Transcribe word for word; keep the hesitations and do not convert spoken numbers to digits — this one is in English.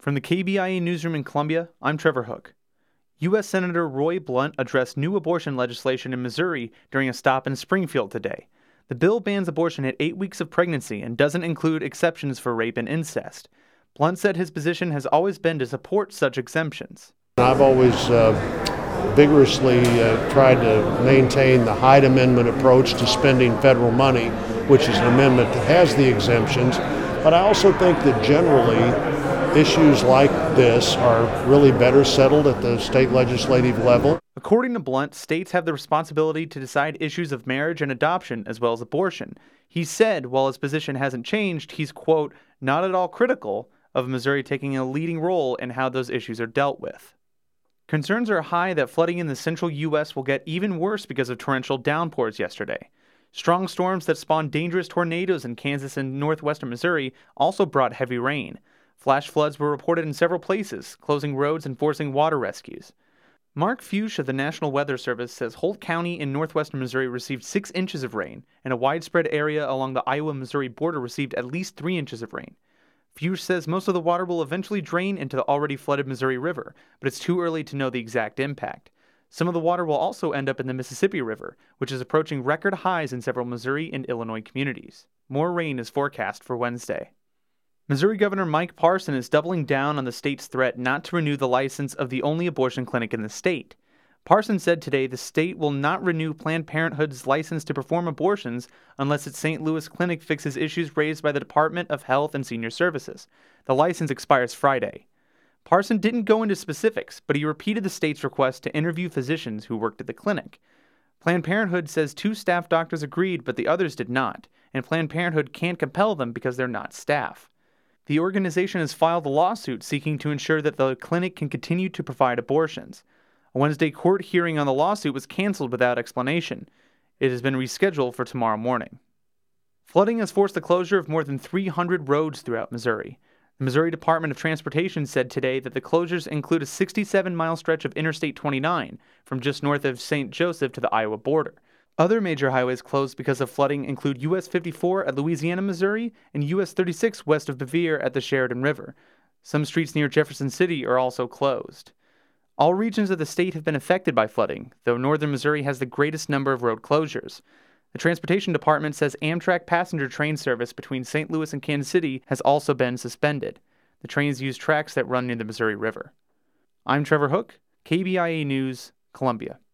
From the K B I A newsroom in Columbia, I'm Trevor Hook. U S Senator Roy Blunt addressed new abortion legislation in Missouri during a stop in Springfield today. The bill bans abortion at eight weeks of pregnancy and doesn't include exceptions for rape and incest. Blunt said his position has always been to support such exemptions. I've always uh, vigorously uh, tried to maintain the Hyde Amendment approach to spending federal money, which is an amendment that has the exemptions. But I also think that generally issues like this are really better settled at the state legislative level. According to Blunt, states have the responsibility to decide issues of marriage and adoption as well as abortion. He said while his position hasn't changed, he's, quote, not at all critical of Missouri taking a leading role in how those issues are dealt with. Concerns are high that flooding in the central U S will get even worse because of torrential downpours yesterday. Strong storms that spawned dangerous tornadoes in Kansas and northwestern Missouri also brought heavy rain. Flash floods were reported in several places, closing roads and forcing water rescues. Mark Fuchs of the National Weather Service says Holt County in northwestern Missouri received six inches of rain, and a widespread area along the Iowa-Missouri border received at least three inches of rain. Fuchs says most of the water will eventually drain into the already flooded Missouri River, but it's too early to know the exact impact. Some of the water will also end up in the Mississippi River, which is approaching record highs in several Missouri and Illinois communities. More rain is forecast for Wednesday. Missouri Governor Mike Parson is doubling down on the state's threat not to renew the license of the only abortion clinic in the state. Parson said today the state will not renew Planned Parenthood's license to perform abortions unless its Saint Louis clinic fixes issues raised by the Department of Health and Senior Services. The license expires Friday. Parson didn't go into specifics, but he repeated the state's request to interview physicians who worked at the clinic. Planned Parenthood says two staff doctors agreed, but the others did not, and Planned Parenthood can't compel them because they're not staff. The organization has filed a lawsuit seeking to ensure that the clinic can continue to provide abortions. A Wednesday court hearing on the lawsuit was canceled without explanation. It has been rescheduled for tomorrow morning. Flooding has forced the closure of more than three hundred roads throughout Missouri. The Missouri Department of Transportation said today that the closures include a sixty-seven mile stretch of Interstate twenty-nine from just north of Saint Joseph to the Iowa border. Other major highways closed because of flooding include U S fifty-four at Louisiana, Missouri, and U S thirty-six west of Bevier at the Sheridan River. Some streets near Jefferson City are also closed. All regions of the state have been affected by flooding, though northern Missouri has the greatest number of road closures. The Transportation Department says Amtrak passenger train service between Saint Louis and Kansas City has also been suspended. The trains use tracks that run near the Missouri River. I'm Trevor Hook, K B I A News, Columbia.